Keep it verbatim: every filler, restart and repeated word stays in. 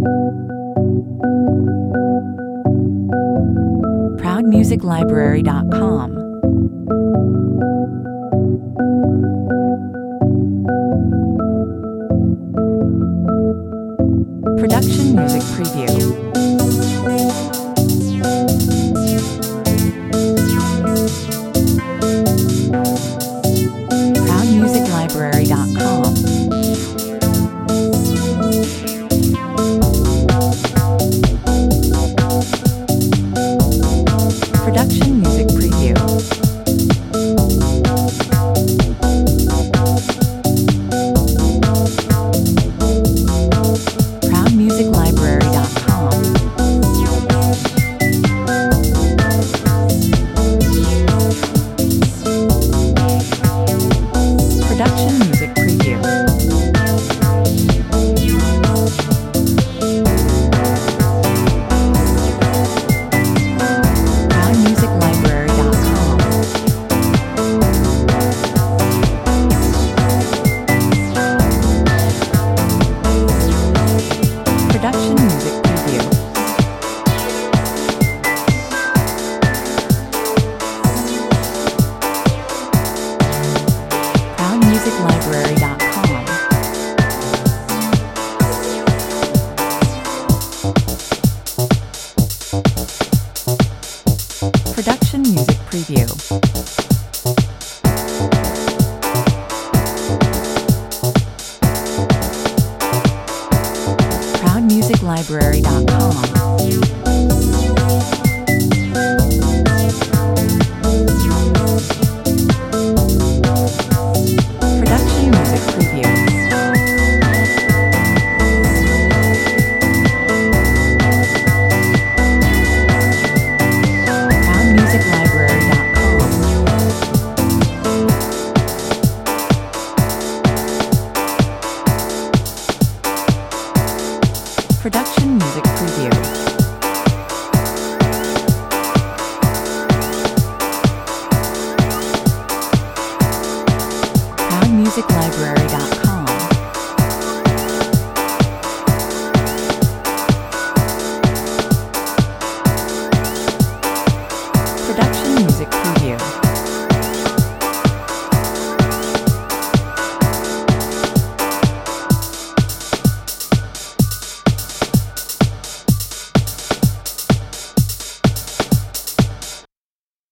proud music library dot com. Production Music Preview. proud music library dot com. Production Music Preview. proud music library dot com. Production Music Preview. proud music library dot com. Production Music Preview. proud music library dot com. Production Music Preview. proud music library dot com. Production Music Preview. proud music library dot com. Production Music Preview. proud music library dot com.